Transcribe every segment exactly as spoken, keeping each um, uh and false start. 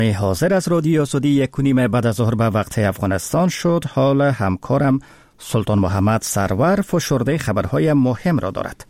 حاضر از رادیو آزادی یک و نیم بعد از ظهر به وقت افغانستان شد. حال همکارم سلطان محمد سرور فشرده خبرهای مهم را دارد.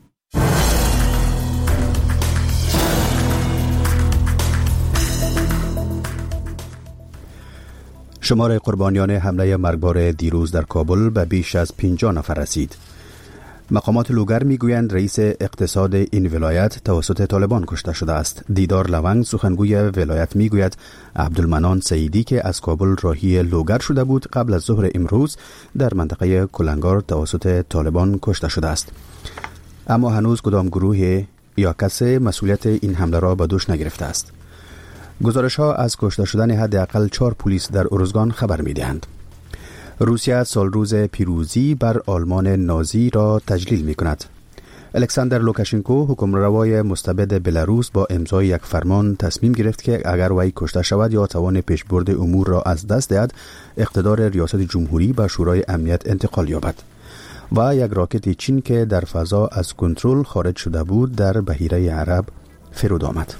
شمار قربانیان حمله مرگبار دیروز در کابل به بیش از پنجاه نفر رسید. مقامات لوگر میگویند رئیس اقتصاد این ولایت توسط طالبان کشته شده است. دیدار لونگ سخنگوی ولایت میگوید عبدالمنان سعیدی که از کابل راهی لوگر شده بود قبل از ظهر امروز در منطقه کلنگار توسط طالبان کشته شده است. اما هنوز کدام گروه یا کسی مسئولیت این حمله را به دوش نگرفته است. گزارش ها از کشته شدن حداقل چهار پلیس در ارزگان خبر میدهند. روسیه سال روز پیروزی بر آلمان نازی را تجلیل می کند. الکساندر لوکاشنکو حکمروای مستبد بلاروس با امضای یک فرمان تصمیم گرفت که اگر وی کشته شود یا توان پیشبرد امور را از دست دهد، اقتدار ریاست جمهوری به شورای امنیت انتقال یابد. و یک راکت چین که در فضا از کنترل خارج شده بود در بحیره عرب فرود آمد.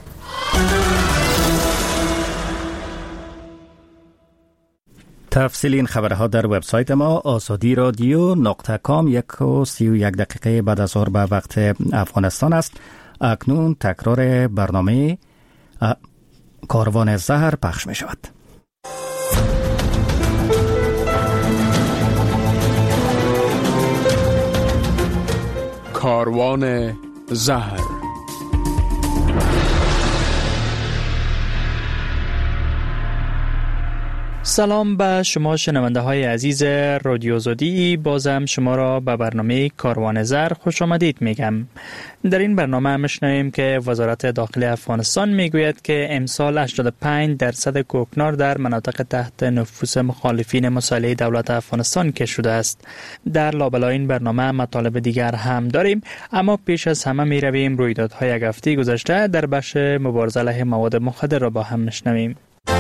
تفصیل این خبرها در وبسایت ما آزادی رادیو نقطه کام. یک و سی و یک دقیقه بعد از ظهر به وقت افغانستان است. اکنون تکرار برنامه کاروان زهر پخش می شود. کاروان زهر. سلام به شما شنونده های عزیز رادیو آزادی. بازم شما را به برنامه کاروان زر خوش آمدید میگم. در این برنامه میشنویم که وزارت داخلی افغانستان میگوید که امسال هشتاد و پنج درصد کوکنار در مناطق تحت نفوذ مخالفین مسلح دولت افغانستان که شده است. در لابلای این برنامه مطالب دیگر هم داریم، اما پیش از همه میرویم رویدادهای یک هفته گذشته در بخش مبارزه علیه مواد مخدر را با هم میشنویم.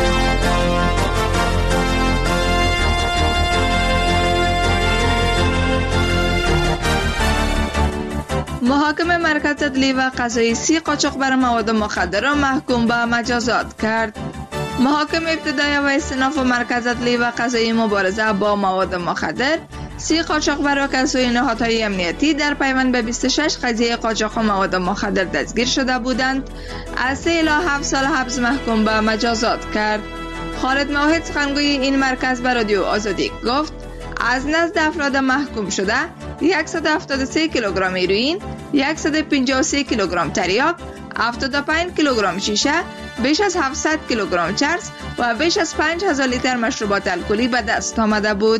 محاکم مرکز عدلی و قضایی سی قاچاقبر مواد مخدر را محکوم به مجازات کرد. محاکم ابتدایی و استئناف مرکز عدلی و قضایی مبارزه با مواد مخدر سی قاچاقبر و کسای نهادهای امنیتی در پیوند به بیست و شش قضیه قاچاق مواد مخدر دستگیر شده بودند از سه الی هفت سال حبس محکوم به مجازات کرد. خالد موحد سخنگوی این مرکز به رادیو آزادی گفت از نزد افراد محکوم شده صد و هفتاد و سه کیلوگرم هیروئین، صد و پنجاه و سه کیلوگرم تریاک، هفتاد و پنج کیلوگرم شیشه، بیش از هفتصد کیلوگرم چرس و بیش از پنج هزار لیتر مشروبات الکلی به دست آمده بود.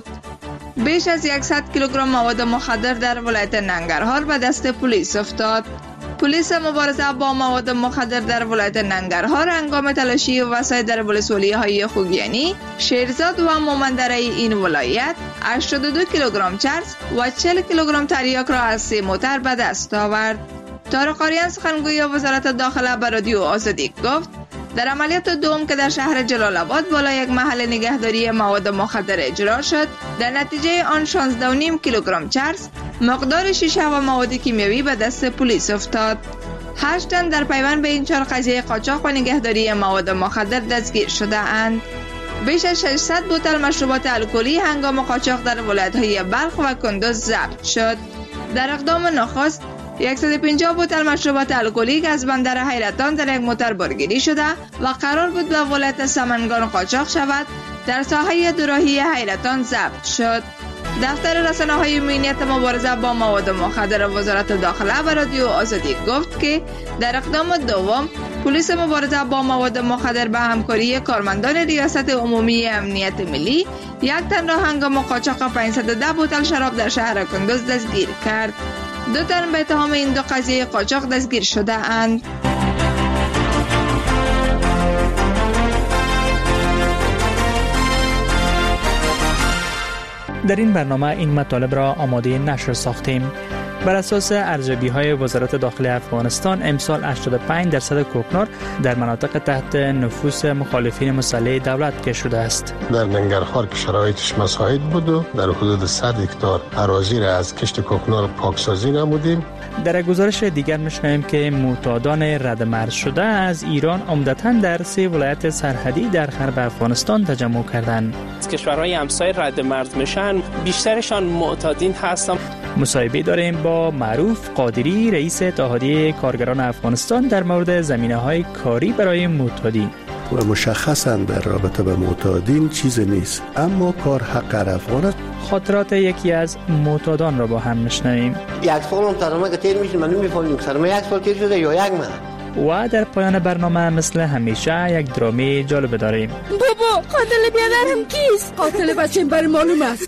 بیش از صد کیلوگرم مواد مخدر در ولایت ننگرهار به دست پلیس افتاد. پلیس مبارزه با مواد مخدر در ولایت ننگرهار هنگام تلاشی وسایل در ولسوالی‌های خوگیانی، شیرزاد و مومندره این ولایت هشتاد و دو کیلوگرم چرس و چهل کیلوگرم تریاک را از سه موتر به دست آورد. طارق آریان سخنگوی وزارت داخله به رادیو آزادی گفت در عملیات دوم که در شهر جلال آباد بالا یک محل نگهداری مواد مخدر اجرا شد، در نتیجه آن شانزده و نیم کیلوگرم چرس، مقدار شیشه و مواد کیمیایی به دست پلیس افتاد. هشت تن در پیوند به این چهار قضیه قاچاق و نگهداری مواد مخدر دستگیر شده اند. بیش از ششصد بوتل مشروبات الکلی هنگام قاچاق در ولایت‌های بلخ و کندوز ضبط شد. در اقدام نخست صد و پنجاه بوتل مشروبات الکلی از بندر حیرتان در یک موتر بارگیری شده و قرار بود به ولایت سمنگان قاچاق شود، در ساحه دوراهی حیرتان ضبط شد. دفتر رسانه‌های امنیت مبارزه با مواد مخدر وزارت داخله به رادیو آزادی گفت که در اقدام دوم پلیس مبارزه با مواد مخدر به همکاری کارمندان ریاست عمومی امنیت ملی یک تن را هنگام قاچاق پانصد و ده بوتل شراب در شهر کندوز دستگیر کرد. دو تن به اتهام این دو قضیه قاچاق دستگیر شده اند. در این برنامه این مطالب را آماده نشر ساختیم. بر اساس ارزیابی‌های وزارت داخلی افغانستان، امسال هشتاد و پنج درصد کوکنار در مناطق تحت نفوذ مخالفین مسلح دولت کشت شده است. در ننگرهار که شرایطش مساعد بود و در حدود صد هکتار اراضی را از کشت کوکنار پاکسازی نمودیم. در گزارش دیگر می‌شنویم که معتادان ردمرز شده از ایران عمدتاً در سه ولایت سرحدی در غرب افغانستان تجمع کردند. از کشورهای همسایه ردمرز میشن، بیشترشان معتادین هستند. مصاحبه داریم با معروف قادری، رئیس اتحادیه کارگران افغانستان در مورد زمینه‌های کاری برای معتادین. و مشخصاً در رابطه به معتادین چیز نیست، اما کار حق هر افغان است. خاطرات یکی از معتادان را با هم میشنویم. یک سال هم سرمایه که تیر میشه، من نمیفهمم سرمایه یک سال تیر شده یا یک ماه. و در پایان برنامه مثل همیشه یک درامی جالب داریم. بابا قاتل بیادرم کیست؟ قاتل بچه‌م برای معلوم است.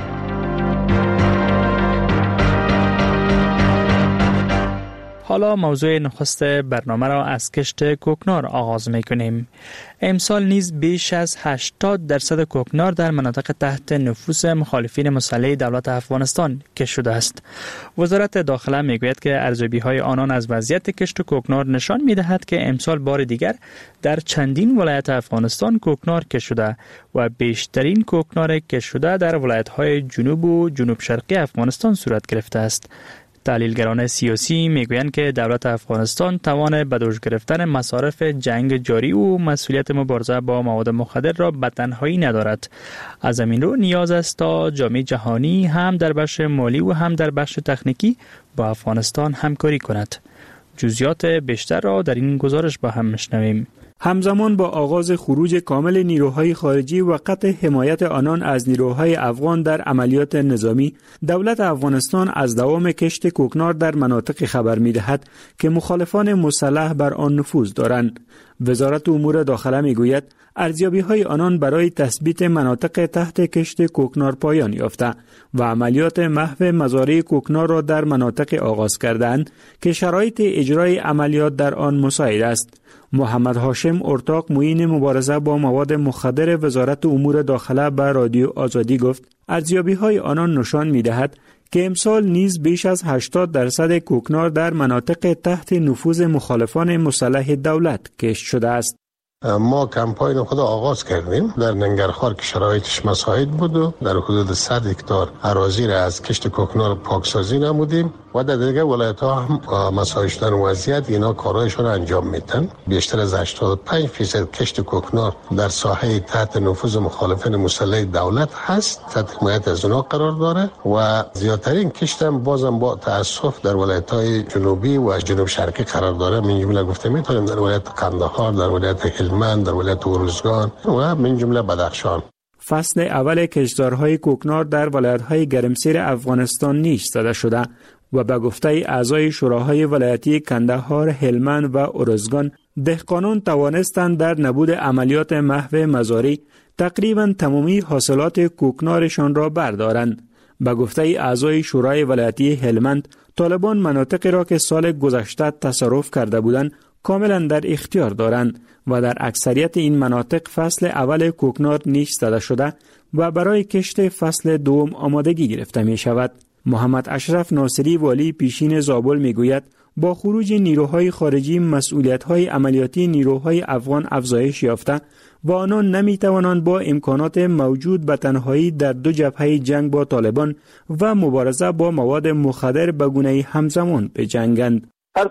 حالا موضوع نخست برنامه را از کشت کوکنار آغاز می‌کنیم. امسال نیز بیش از هشتاد درصد کوکنار در مناطق تحت نفوذ مخالفین مسلح دولت افغانستان کشت شده است. وزارت داخله میگوید که ارزیابی‌های آنان از وضعیت کشت کوکنار نشان می‌دهد که امسال بار دیگر در چندین ولایت افغانستان کوکنار کشت شده و بیشترین کوکنار کشت شده در ولایت‌های جنوب و جنوب شرقی افغانستان صورت گرفته است. تحلیلگران سیاسی میگویند که دولت افغانستان توان به دوش گرفتن مصارف جنگ جاری و مسئولیت مبارزه با مواد مخدر را به تنهایی ندارد. از همین رو نیاز است تا جامعه جهانی هم در بخش مالی و هم در بخش تکنیکی با افغانستان همکاری کند. جزئیات بیشتر را در این گزارش با هم میشنویم. همزمان با آغاز خروج کامل نیروهای خارجی و قطع حمایت آنان از نیروهای افغان در عملیات نظامی، دولت افغانستان از دوام کشت کوکنار در مناطق خبر می‌دهد که مخالفان مسلح بر آن نفوذ دارند. وزارت امور داخله می‌گوید ارزیابی‌های آنان برای تثبیت مناطق تحت کشت کوکنار پایان یافته و عملیات محو مزارع کوکنار را در مناطق آغاز کردند که شرایط اجرای عملیات در آن مساعد است. محمد هاشم ارتاق معین مبارزه با مواد مخدر وزارت امور داخله به رادیو آزادی گفت ارزیابی‌های آنان نشان می‌دهد که امسال نیز بیش از هشتاد درصد کوکنار در مناطق تحت نفوذ مخالفان مسلح دولت کشت شده است. ما کمپاین خود آغاز کردیم در ننگرهار که شرایطش مساعد بود و در حدود صد هکتار اراضی را از کشت کوکنار پاکسازی نمودیم و در دیگر ولایت ها هم مساعد شدن وضعیت اینا کارایشون انجام میتن. بیشتر از هشتاد و پنج درصد کشت کوکنار در ساحه تحت نفوذ مخالفین مسلح دولت هست، تحت حمایت از اونا قرار داره و زیادترین کشت هم بازم با تاسف در ولایت های جنوبی و جنوب شرقی قرار داره. من جمله گفته میتونیم در ولایت قندهار، در ولایت هلمند، در ولایت ارزگان و من جمله بدخشان. فصل اول کشتزارهای کوکنار در ولایت‌های گرمسیر افغانستان نیش زده شده و به گفته اعضای شوراهای ولایتی کندهار، هلمند و ارزگان، دهقانان توانستند در نبود عملیات محو مزارع تقریباً تمامی حاصلات کوکنارشان را بردارند. به گفته اعضای شورای ولایتی هلمند، طالبان مناطقی را که سال گذشته تصرف کرده بودند کاملا در اختیار دارند و در اکثریت این مناطق فصل اول کوکنار نیش زده شده و برای کشت فصل دوم آمادگی گرفته می شود. محمد اشرف ناصری والی پیشین زابل می گوید با خروج نیروهای خارجی مسئولیت‌های عملیاتی نیروهای افغان افزایش یافته و آنان نمی توانند با امکانات موجود به تنهایی در دو جبهه جنگ با طالبان و مبارزه با مواد مخدر به گونه همزمان بجنگند.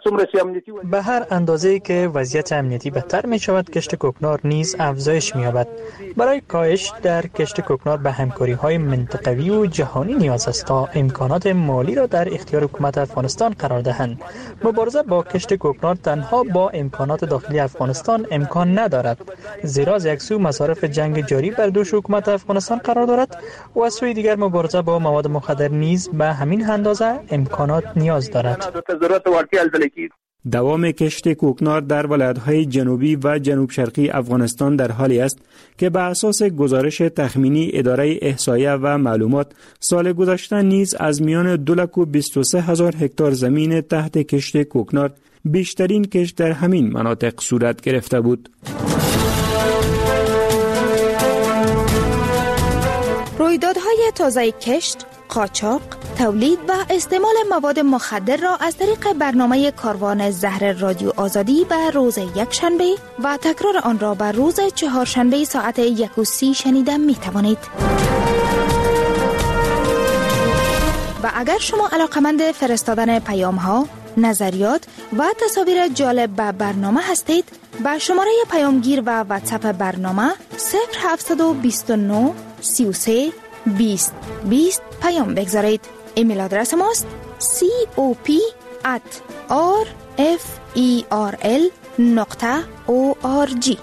به هر اندازه‌ای که وضعیت امنیتی بدتر می شود، کشت کوکنار نیز افزایش می یابد. برای کاهش در کشت کوکنار به همکاری‌های منطقوی و جهانی نیاز است تا امکانات مالی را در اختیار حکومت افغانستان قرار دهند. مبارزه با کشت کوکنار تنها با امکانات داخلی افغانستان امکان ندارد، زیرا از یک سو مصارف جنگ جاری بر دوش حکومت افغانستان قرار دارد و از سوی دیگر مبارزه با مواد مخدر نیز به همین اندازه امکانات نیاز دارد. دوام کشت کوکنار در ولایت‌های جنوبی و جنوب شرقی افغانستان در حالی است که به اساس گزارش تخمینی اداره احصایه و معلومات سال گذشته نیز از میان دو لک و بیست و سه هزار هکتار زمین تحت کشت کوکنار بیشترین کشت در همین مناطق صورت گرفته بود. رویدادهای تازه کشت، قاچاق، تولید و استعمال مواد مخدر را از طریق برنامه کاروان زهر رادیو آزادی به روز یک شنبه و تکرار آن را به روز چهارشنبه ساعت یک و سی شنیده می توانید. و اگر شما علاقمند فرستادن پیام ها، نظریات و تصاویر جالب به برنامه هستید، با شماره پیامگیر و واتساپ برنامه صفر هفت دو نه سی و سه بیست بیست پیام بگذارید. ایمیل آدرس ماست سی او پی ات آر اف ای آر ال نقطه او آر جی.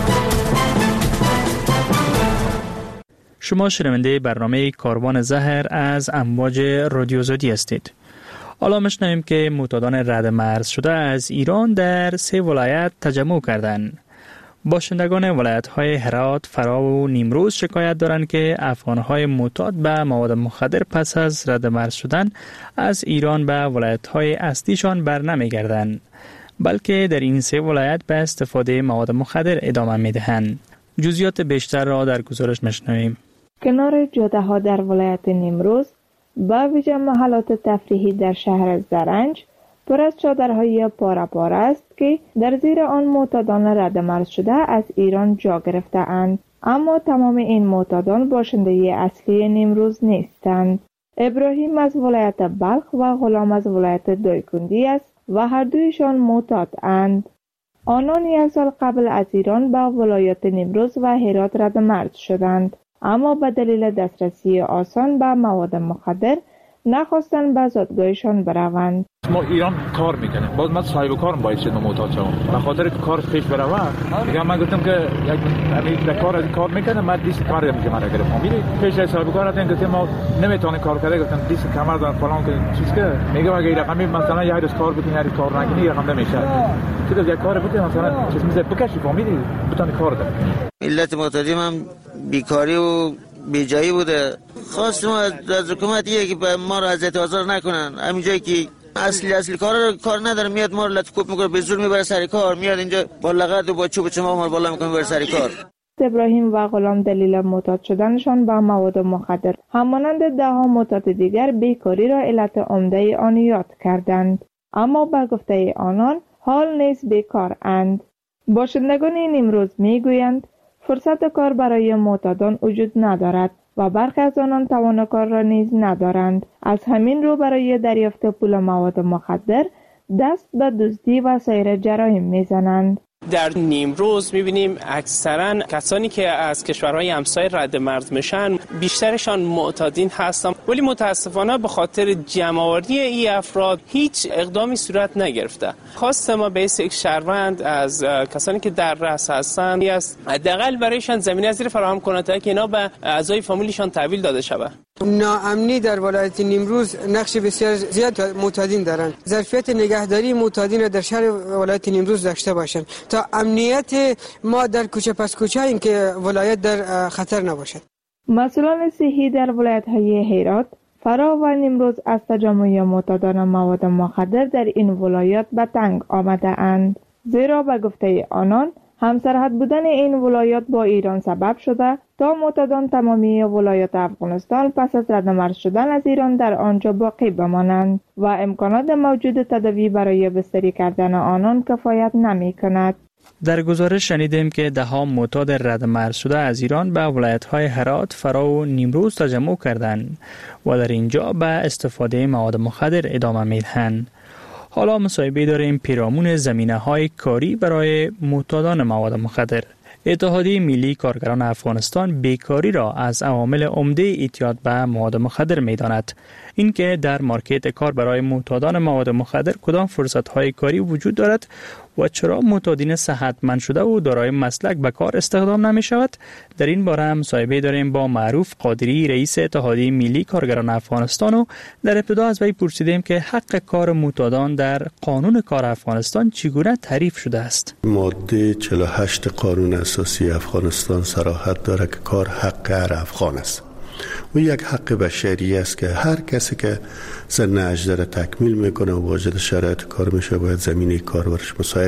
شما شنونده برنامه کاروان زهر از امواج رادیو آزادی هستید. حالا میشنویم که معتادان رد مرز شده از ایران در سه ولایت تجمع کردند. باشندگان ولایت‌های هرات، فرا و نیمروز شکایت دارند که افغان‌های معتاد به مواد مخدر پس از رد مرز شدن از ایران به ولایت‌های اصلیشان برنمیگردند، بلکه در این سه ولایت به استفاده مواد مخدر ادامه می‌دهند. جزئیات بیشتر را در گزارش می‌شنویم. کنار جاده‌ها در ولایت نیمروز، با ویژه محلات تفریحی در شهر زرنج، پر از چادرهای پاره پاره است که در زیر آن معتادان رد مرز شده از ایران جا گرفته اند. اما تمام این معتادان باشنده اصلی نیمروز نیستند. ابراهیم از ولایت بلخ و غلام از ولایت دایکندی است و هر دویشان معتاد اند. آنان یک سال قبل از ایران به ولایت نیمروز و هرات رد مرز شدند، اما به دلیل دسترسی آسان به مواد مخدر نخواستن به زادگاهشان بروند. ما ایران کار میکنیم، باز من صاحب کارم باید شدم معتاد شدم. به خاطر که کار پیش بروه دیگه من گفتم که یک امید در کار کار میکنه، من دیست کار میگه من گرفتم. میری پیش صاحب کار هستن گفتم ما نمیتونیم کار کنیم، گفتم دیست کمر دارن فلان که چیز که میگه اگه رقمی مثلا یه روز کار بکنی، یه کار نکنی رقم نمیشه. که یک کار بکنی مثلا چیز میشه بکشی فهمیدی بتونی کار کنی. علت معتادی من بیکاری و بیجایی بوده. خواستم از حکومت یه که ما را اذیت و آزار نکنن. همین جایی که اصلی اصلی کار کار نداره میاد ما رو لطف میکنه، به زور میبره سر کار، میاد اینجا با لغت و با چوب چما ما رو بالا میکنه میبره سر کار. ابراهیم و غلام دلیل معتاد شدنشان با مواد مخدر همانند ده ها معتاد دیگر بیکاری را علت عمده آن یاد کردند، اما به گفته آنان حال نیز بیکار اند. باشندگان نیمروز میگویند فرصت کار برای معتادان وجود ندارد و برخی از آنان توان کار را نیز ندارند. از همین رو برای دریافت پول مواد مخدر دست به دزدی و سایر جرایم میزنند. در نیمروز میبینیم اکثرا کسانی که از کشورهای همسایه رد مرز میشن بیشترشان معتادین هستند، ولی متاسفانه به خاطر جمع‌آوری این افراد هیچ اقدامی صورت نگرفته. خواست ما به یک شهروند از کسانی که در رأس هستند است حداقل برایشان زمینه از فراهم کنند تا که اینا به اعضای فامیلیشان تحویل داده شود. ناامنی در ولایت نیمروز نقش بسیار زیاد معتادین دارند. ظرفیت نگهداری معتادین را در شهر ولایت نیمروز داشته باشند تا امنیت ما در کوچه پس کوچه این که ولایت در خطر نباشد. مسئولان صحی در ولایت‌های هرات، فرا و نیمروز از تجمع معتادان مواد مخدر در این ولایات به تنگ آمده اند، زیرا به گفته آنان همسرحد بودن این ولایات با ایران سبب شده تا معتادان تمامی ولایات افغانستان پس از رد مرز شدن از ایران در آنجا باقی بمانند و امکانات موجود تداوی برای بستری کردن آنان کفایت نمی کند. در گزارش شنیدیم که ده ها معتاد رد مرز شده از ایران به ولایت‌های هرات، فرا و نیمروز تجمع کردند و در اینجا به استفاده مواد مخدر ادامه می‌دهند. حالا مصاحبه داریم پیرامون زمینه‌های کاری برای معتادان مواد مخدر. اتحادیه ملی کارگران افغانستان بیکاری را از عوامل عمده اعتیاد به مواد مخدر می‌داند. اینکه در مارکت کار برای معتادان مواد مخدر کدام فرصت‌های کاری وجود دارد و چرا معتادین صحتمند شده و دارای مسلک به کار استخدام نمی‌شود، در این باره هم مصاحبه داریم با معروف قادری، رئیس اتحادیه ملی کارگران افغانستان، و در ابتدا از وی پرسیدیم که حق کار معتادان در قانون کار افغانستان چگونه تعریف شده است. ماده چهل و هشت قانون اساسی افغانستان صراحت دارد که کار حق هر افغان است و یک حق بشری است که هر کسی که سن هجده را تکمیل میکنه و واجد شرایط کار میشه باید زمینه کار برش مساعد شود.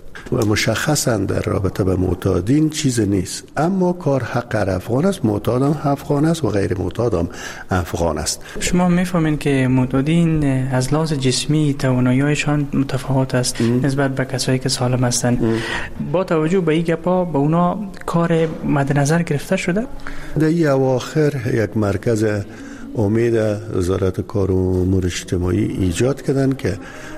و مشخصا در رابطه به معتادین چیز نیست، اما کار حق افغان است، معتاد هم افغان است و غیر معتاد هم افغان است. شما میفهمین که معتادین از لحاظ جسمی توانایی‌هایشان متفاوت است ام. نسبت به کسایی که سالم هستند. با توجه به این گپا به اونا کار مد نظر گرفته شده؟ در این اواخر یک مرکز امید وزارت کار و امور اجتماعی ایجاد کردن که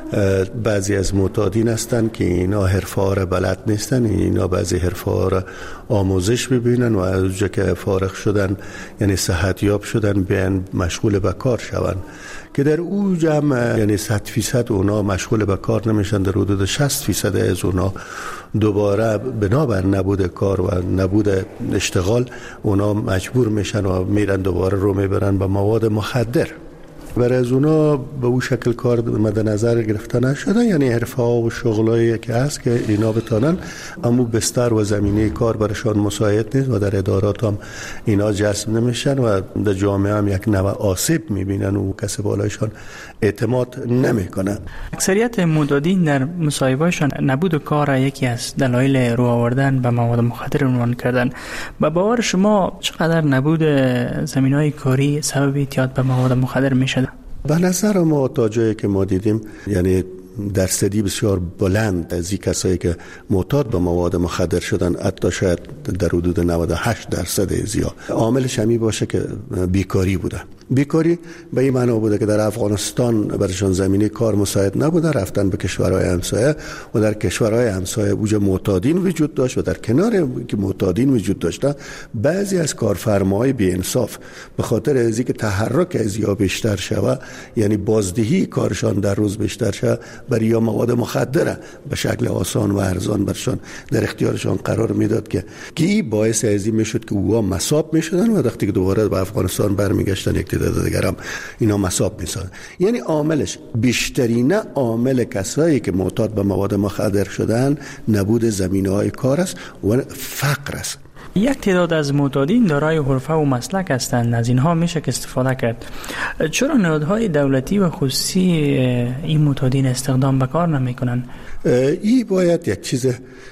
بعضی از معتادین هستند که اینا حرفه‌ها را بلد نیستن، اینا بعضی حرفه‌ها را آموزش ببینن و از اونجا که فارغ شدن یعنی صحتیاب شدن بیان مشغول به کار شون، که در او جمع یعنی صد فیصد اونا مشغول به کار نمیشن، در حدود شصت فیصد از اونا دوباره بنابر نبود کار و نبود اشتغال اونا مجبور میشن و میرن دوباره رو میبرن به مواد مخدر. برای از اونا به اون شکل کار مد نظر گرفته نشده، یعنی حرفه ها و شغلایی که هست که اینا بتانن، اما بستر و زمینه کار برشان مساعد نیست و در ادارات هم اینا جذب نمیشن و در جامعه هم یک نوع آسیب میبینن و کسی بالایشان اعتماد نمیکنه. اکثریت معتادین در مصاحبه‌شان نبود کار یکی از دلایل رو آوردن به مواد مخدر عنوان کردن. به باور شما چقدر نبود زمینه‌های کاری سبب اعتیاد به مواد مخدر میشه؟ به نظر ما تا جایی که ما دیدیم یعنی درصدی بسیار بلند از این کسایی که معتاد به مواد مخدر شدن، حتی شاید در حدود نود و هشت درصد زیاد عاملش همی باشه که بیکاری بوده. بیکاری به این معنا بوده که در افغانستان برشان زمینه کار مساعد نبوده، رفتن به کشورهای همسایه و در کشورهای همسایه اوج معتادین وجود داشت و در کنار که معتادین وجود داشته بعضی از کارفرماهای بی انصاف به خاطر از اینکه تحرک از یا بیشتر شوه، یعنی بازدهی کارشان در روز بیشتر شوه، برای یا مواد مخدره به شکل آسان و ارزان برشان در اختیارشان قرار میداد که کی باعث از این میشد که اوها مصاب میشدن و وقتی که دوباره به افغانستان برمیگشتن یک تعداد دیگر هم اینا مصاب میشدن. یعنی عاملش بیشترین عامل کسایی که معتاد به مواد مخدر شدن نبود زمینه‌های کار است و فقر است. یک تعداد از معتادین دارای حرفه و مسلک هستند، از اینها میشه که استفاده کرد. چرا نهادهای دولتی و خصوصی این معتادین استخدام به کار نمیکنن؟ این باید یک چیز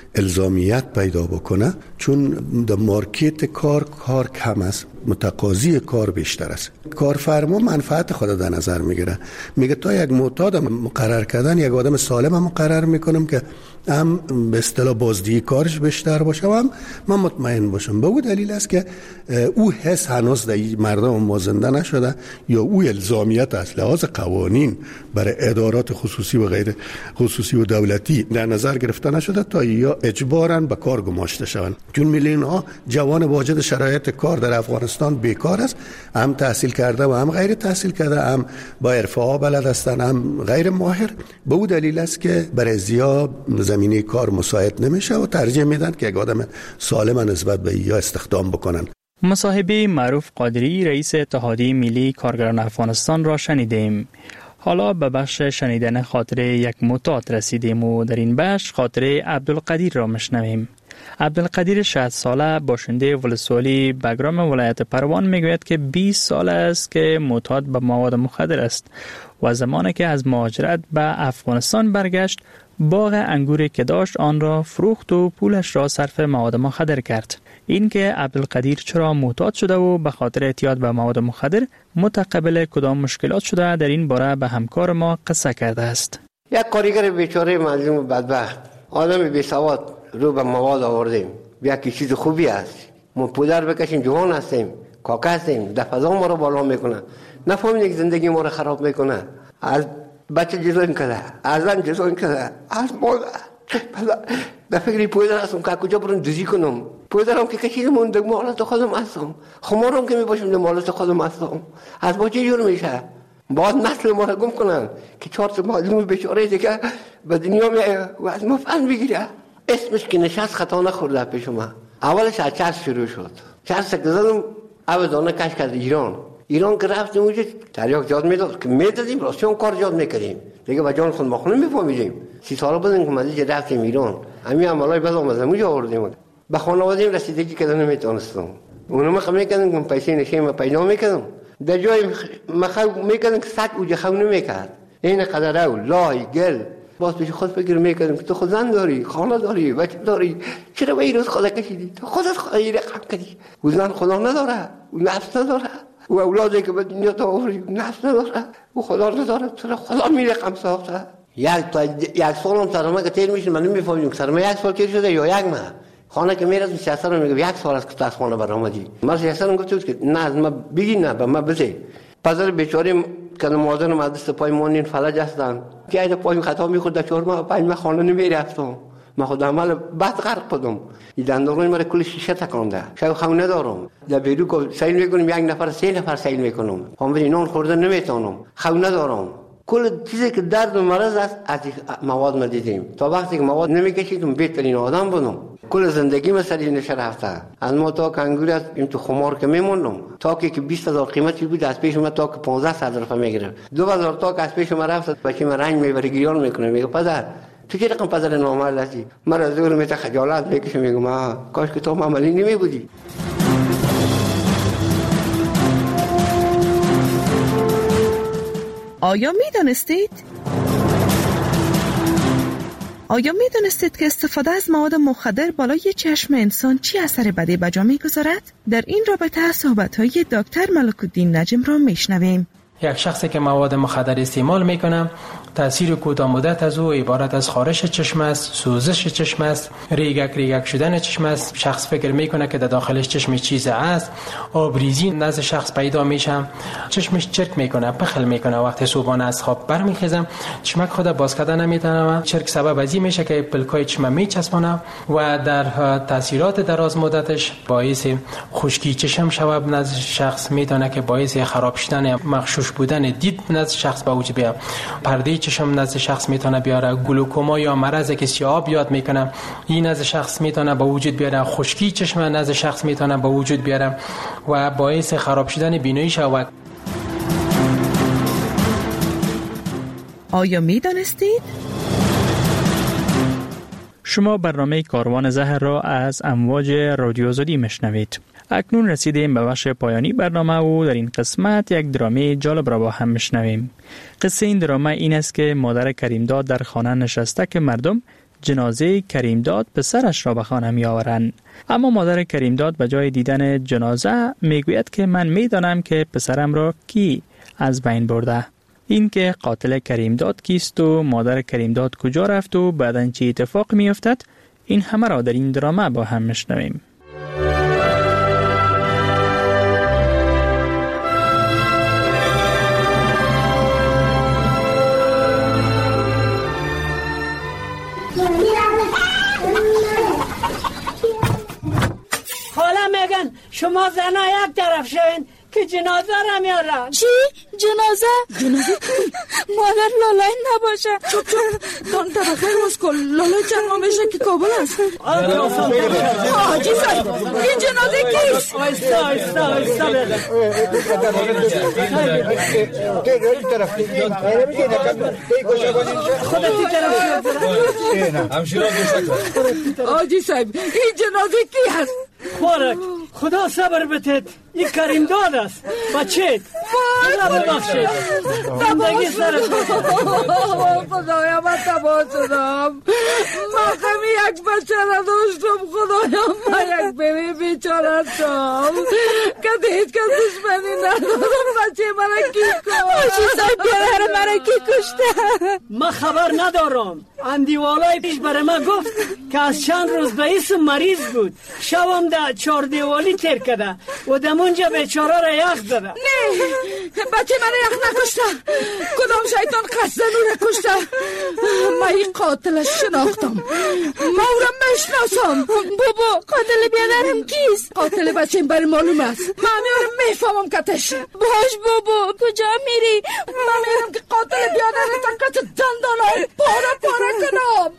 الزامیت پیدا بکنه، چون در مارکت کار کار کم است، متقاضی کار بیشتر است. کارفرما منفعت خود در نظر میگیره، میگه تا یک معتاد مقرر کردن یک آدم سالم مقرر میکنم که هم به اصطلاح بازدهی کارش بیشتر باشه و هم من مطمئن باشم. به او دلیل است که او حس هنوز در مردم ما زنده نشده یا او الزامیت از لحاظ قوانین برای ادارات خصوصی و غیر خصوصی و دولتی در نظر گرفته نشده تا یا اجباراً به کار گماشته شوند. چون میلیون ها جوان واجد شرایط کار در افغانستان بیکار است، هم تحصیل کرده و هم غیر تحصیل کرده، هم با حرفه ها بلد هستند هم غیر ماهر. به او دلیل است که برای زیاد زمینه کار مساعد نمیشه و ترجیح میدن که یک آدم سالم نسبت به یا استخدام بکنن. مصاحبه معروف قادری رئیس اتحادیه ملی کارگران افغانستان را شنیدیم. حالا به بخش شنیدن خاطره یک معتاد رسیدیم و در این بخش خاطره عبدالقدیر را مشنویم. عبدالقدیر شصت ساله باشنده ولسوالی بگرام ولایت پروان میگوید که بیست سال است که معتاد به مواد مخدر است و زمانی که از مهاجرت به افغانستان برگشت باغ انگوری که داشت آن را فروخت و پولش را صرف مواد مخدر کرد. این که عبدالقدیر چرا معتاد شده و به خاطر اعتیاد به مواد مخدر متقبل کدام مشکلات شده در این باره به همکار ما قصه کرده است. یک کارگر بیچاره مظلوم و بدبخت، آدم بی سواد رو به مواد آوردیم. یکی چیز خوبی است، ما پدر بکشیم، جوان هستیم، کاکا هستیم، دفعه ما رو بالا میکنه، نفهمید زندگی ما رو خراب میکنه. از بچه جزوین کرده، از زن جزوین کرده، از مادر به فکری پدر هستم که کجا برون دوزی کنم. پدرم که کشیدم اون دگمه حالت خودم هستم، خمارم که میباشم دم حالت خودم هستم. از ما چه جور میشه؟ باید نسل ما رو گم کنن که چهار تا معلوم بیچاره دیگه به دنیا میایه و از ما فن بگیره. اسمش که نشست خطا نخورده پیش ما. اولش از چرس شروع شد. چرس که زدم او دانه کش کرد ایران. ایران که رفتیم اونجا تریاک جاد میداد که میدادیم راستیون کار جاد میکردیم دیگه با جان خود ما خونه میفهمیدیم. سی ساله بودیم که مزیج رفتیم ایران، همین عملای بعد از اونجا آوردیم. به خانواده‌ام رسیدگی کردن نمیتونستم. اونم خم میکردن که پیسه نشیم پیدا میکردم. در جای مخو میکردن که صد اوج خو نمیکرد. این قدر او لای گل باز پیش خود فکر میکردم که تو خود زن داری، خانه داری، بچه داری، چرا به این روز خدا کشیدی؟ تو خودت خدا این رقم کردی. و زن خدا نداره، و نفس نداره، و اولادی که به دنیا تو آوری نفس نداره، و خدا نداره، چرا خدا می رقم ساخته؟ یک تا یک سال هم سرما که تیر میشه من نمیفهمم که سرما یک سال تیر شده یا یک ماه. خانه که میرسم سیاستم میگه یک سال است که از خانه برآمدی. من سیاستم گفت که نه از ما بگی نه به ما بده. پدر بیچاره که مادرم از دست پای مونین فلج هستن. که اگه پایم خطا میخورد در چهار ماه پنج ماه خانه نمیرفتم. ما خود عمل بد غرق کردم. این دندانای مرا کل شیشه تکانده. شاید خونه دارم. در بیرو که سیل میکنم یک نفر سه نفر سیل میکنم. هم به نان خوردن نمیتونم. خونه دارم. کل چیزی که درد و مرض است از مواد ما دیدیم. تا وقتی که مواد نمیکشیدم بهترین آدم بودم. کل زندگی ما سر این رفته. از ما تا کنگوری است این تو خمار که میموندم. تا که بیست هزار قیمتی بود از پیش ما تا که پانزده هزار روپیه میگیرم. دو هزار تا که از پیش ما رفت بچه ما رنگ میبره گریان میکنه میگه پدر تو چه رقم پدر نامرد هستی؟ مرا زور میته خجالت میکشه میگم ما کاش که تو عملی نمی بودی. آیا می دانستید؟ آیا می دانستید که استفاده از مواد مخدر بالای چشم انسان چی اثر بدی به جا می‌گذارد؟ در این رابطه صحبت‌های دکتر ملک الدین نجم را میشنویم. یک شخصی که مواد مخدر استعمال میکنه تاثیر کوتاه مدت از او عبارت از خارش چشم است، سوزش چشم است، ریگک ریگک شدن چشم است. شخص فکر میکنه که در داخلش چشم چیز است، آبریزی نزد شخص پیدا میشه، چشمش چرک میکنه، پخل میکنه. وقتی صبحانه از خواب برمیخیزم چشمک خود باز کردن نمیتونه. چرک سبب ازی میشه که پلکای چشم میچسبونه و در تاثیرات دراز مدتش باعث خشکی چشم شود نزد شخص، میتونه که باعث خراب شدن مغشوش بودن دید نزد شخص به وجود بیاد. پرده چشم نزد شخص میتونه بیاره. گلوکوما یا مرضی که سیاه یاد میکنه این نزد شخص میتونه به وجود بیاره. خشکی چشم نزد شخص میتونه به وجود بیاره و باعث خراب شدن بینایی شود. آیا میدانستید؟ شما برنامه کاروان زهر را از امواج رادیو آزادی میشنوید. اکنون رسیدیم به بخش پایانی برنامه و در این قسمت یک درامه جالب را با هم میشنویم. قصه این درامه این است که مادر کریمداد در خانه نشسته که مردم جنازه کریمداد پسرش را به خانه می آورند. اما مادر کریمداد به جای دیدن جنازه میگوید که من میدانم که پسرم را کی از بین برده. این که قاتل کریمداد کیست و مادر کریمداد کجا رفت و بعداً چه اتفاق می افتد، این همه را در این درامه با هم میشنویم. حالا میگن شما زنها یک طرف شوین که جنازه را میارن. چی؟ جنازه؟ جنازه کی؟ مادر لالای نباشه. چوب چوب دان طبقه روز کن لالای چرما میشه که کابل است. آجی سای این جنازه کیست؟ آیستا آیستا آیستا خودتی طرف شد. آجی سای این جنازه کی هست؟ خورک خدا صبر بتید. این کریمداد است. بچه خدا ببخشید. زندگی سر خدایا من تباه شدم. من کمی یک بچه را داشتم. خدایا من یک بیوی بیچاره شدم که هیچ کس دشمنی ندارم. بچه من کی کشت؟ آجی سای پدر من کی کشته؟ من خبر ندارم. اندیوالای پیش برای من گفت که از چند روز به اسم مریض بود. شبم در چهار دیوالی تیر کده و دمونجا بیچاره را یخ زده. نه بچه من یخ نکشته. کدام شیطان قصد نو کشته. من این قاتل شناختم. ما او را میشناسم. بابا قاتل بیادرم کیست؟ قاتل بچه برای معلوم است. من میارم میفهمم کتش. باش بابا کجا میری؟ من میارم که قاتل بیادرم تا کت دندانم پاره پاره کنم.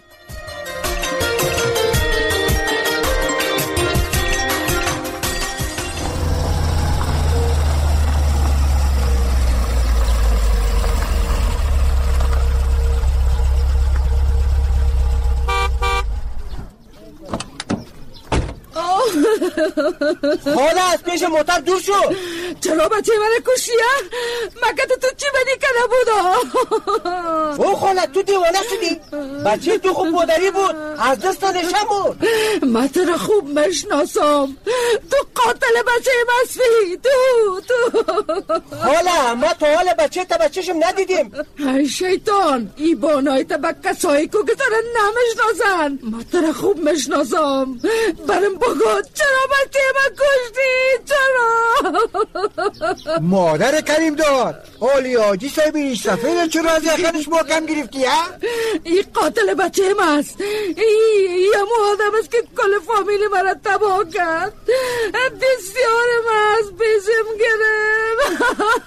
خاله از پیش موتر دور شو. چرا بچه من کشی ها؟ مگه تو چی بدی کنه بودا؟ او خاله تو دیوانه شدی؟ بچه تو خوب مادری بود از دست نشم بود. من تو را خوب مشناسم، تو قاتل بچه مسفی. تو تو خاله ما تو حال بچه تا بچهشم ندیدیم. ای شیطان، ای بانای تا با کسایی که دارن نمشناسن. من تو را خوب مشناسم. برم بگو چرا بچه من کشتی؟ چرا؟ مادر کریم دار اولی آجی صاحبی سفید چرا از یخنش محکم گرفتی ها؟ ای قاتل بچه من است. ای ای همون آدم است که کل فامیلی مرا تباه کرد. بسیار من از پیشم گرفت.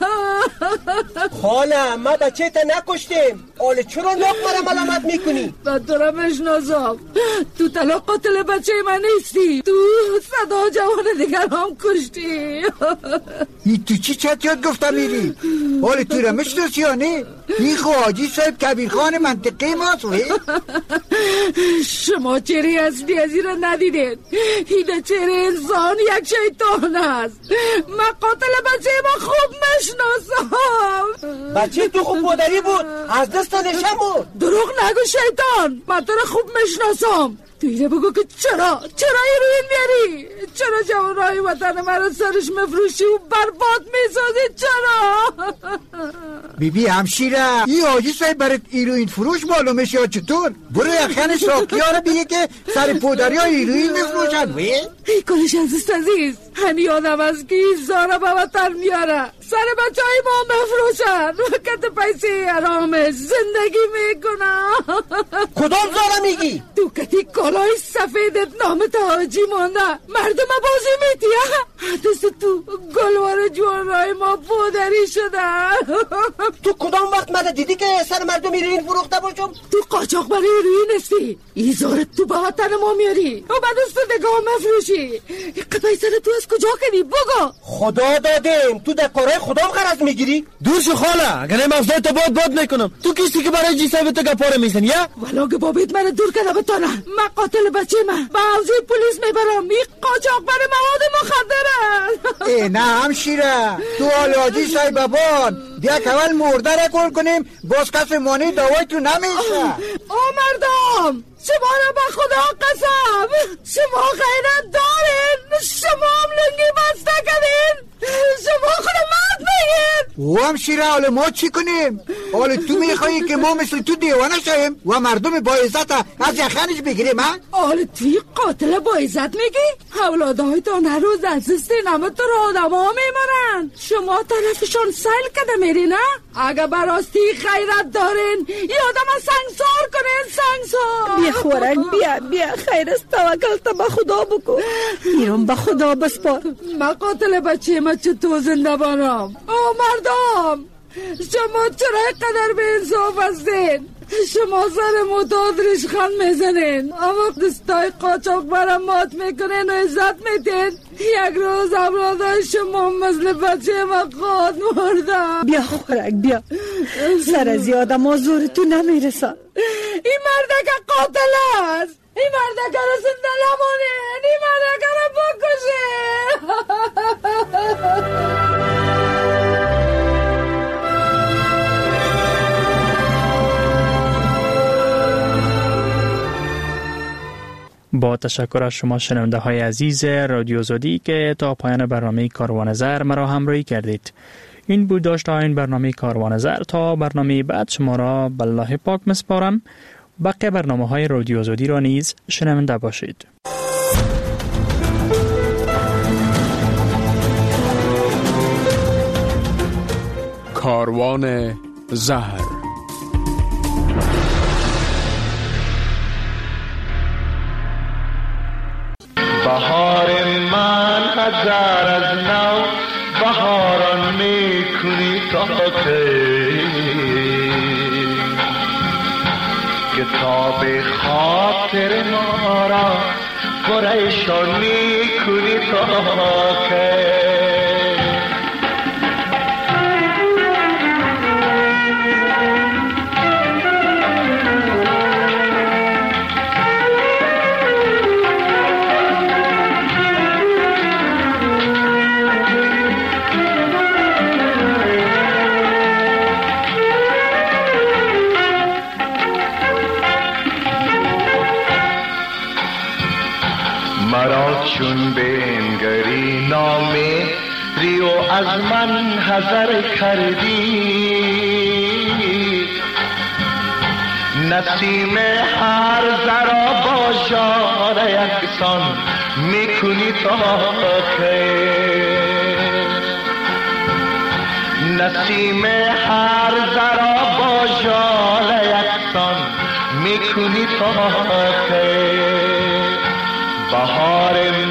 خاله ما بچه تا نکشتیم. اولی چرا ناک مرا ملامت میکنی؟ من تو را مشناسم. تو تلا قاتل بچه من نیستی. تو صدا جوان دیگر هم کشتی. ای تو چی چت یاد گفتم میری؟ اولی تو را مشناسی یا نه؟ این خواهی صاحب کبیرخان منطقه ماست وی؟ شما چهره اصلی از این را ندیدید. این چهره انسان یک شیطان است. من قاتل بچه ما خوب مشناسم. بچه تو خوب مادری بود از دست نشم بود. دروغ نگو شیطان، من تو را خوب مشناسم. تو اینه بگو که چرا چرا ایروین میاری؟ چرا جوانای وطن مرا سرش مفروشی و برباد میسازی؟ چرا؟ بی بی همشیره این آجی صاحب برای ایروین فروش معلومش یا چطور؟ برو یخن ساکی ها رو بگه که سر پودری ها ایروین میفروشن وی؟ ای کلش عزیز عزیز همین آدم از که این زارا به وطن میاره سر بچه های ما مفروشن وقت پیسی حرامش زندگی میکنن. کدام زارا میگی؟ تو کتی کالای سفیدت نامت حاجی مانده مردم بازی میتی ها؟ دست تو گلوار جوانای ما پودری شده. تو کدام وقت مده دیدی که سر مردم ایروین فروخته باشم؟ تو قاچاق برای ایروین هستی. این زارت تو به وطن ما میاری و بعد از تو دگاه مفروشی. پیسر تو از کجا کنی بگو؟ خدا دادیم تو در کارهای خدا غرض میگیری؟ دور شو خاله اگر این مفضای تو باد باد میکنم. تو کسی که برای جی صاحب تو گپاره میزنی یا؟ ولا که بابیت من دور کنه بتانه. من قاتل بچه من با حوزه پلیس میبرم. این قاچاق برای مواد مخدر. ای نه همشیره تو حالاجی صاحب بابان دیگه اول مرده رکل کنیم باز کس مانی دوای تو نمیشه. او مردم شما را به خدا قسم شما غیرت دارین. شما هم لنگی بسته کنین. شما خود مرد بگین. و همشیره حالا ما چی کنیم؟ حالا تو میخوایی که ما مثل تو دیوانه شویم و مردم با عزت از یخنش بگیریم ها؟ حالا توی قاتل با عزت میگی؟ اولادهای تا نروز از سینما تو رو آدم ها میمارن. شما طرفشان سیل کده میری نه؟ اگه براستی خیرت دارین ای آدم سنگسار کنین سنگسار. بیا خورک بیا بیا خیر است توکل تا به خدا بکن. میرم به خدا بسپار. من قاتل بچه من چطور زنده بانم؟ او مردم شما چرا قدر به انصاف هستین؟ شما سر متاد ریشخند میزنین اما دستای قاچاق برم مات میکنین و عزت میتین. یک روز اولادای شما مثل بچه من خواهد مردم. بیا خورک بیا سر از یادم آزور تو نمیرسن. این مردک قاتل است. این مردک رو زنده نمانین. این مردک رو بکشین. با تشکر از شما شنونده های عزیز رادیو زودی که تا پایان برنامه کاروان زر مرا همراهی کردید. این بود داشته این برنامه کاروان زر. تا برنامه بعد شما را به الله پاک مسپارم. بقیه برنامه های رادیو زودی را نیز شنونده باشید. کاروان زهر. بهار من هزار از نو بهاران میکنی تا کتاب خاطر ما را پریشان میکنی تا که چون بنگری نامه ریو از من حذر کردی نسیم هر ذرا با ژاله یکسان میکنی تا خیر نسیم هر ذرا با ژاله یکسان میکنی تا خیر بهار